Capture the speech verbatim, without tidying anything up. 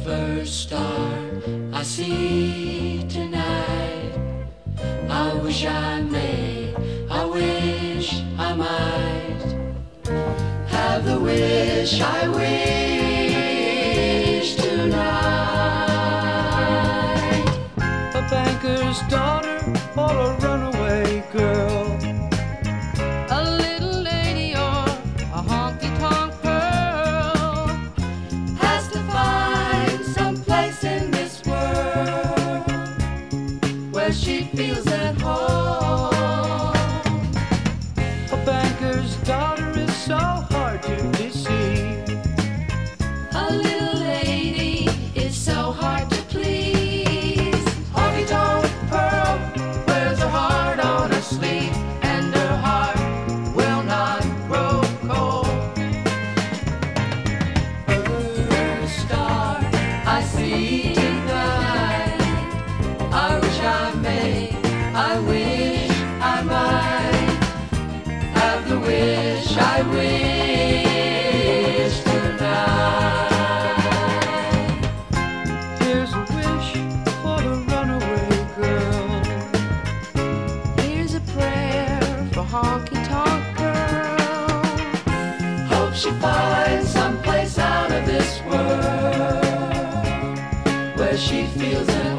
first star I see tonight. I wish I may, I wish I might have the wish I wish tonight. A banker's daughter or a runaway girl, a little lady or a honky-tonk pearl, has to find some place in this world where she feels at home. A banker's daughter is so hard to deceive. A little lady is so hard to please. Honky-tonk pearl wears her heart on her sleeve, and her heart will not grow cold. First star I see tonight. I wish I may, I wish I might have the wish I wish tonight. Here's a wish for the runaway girl. here's a prayer for honky-tonk girl. Hope she finds some place out of this world where she feels at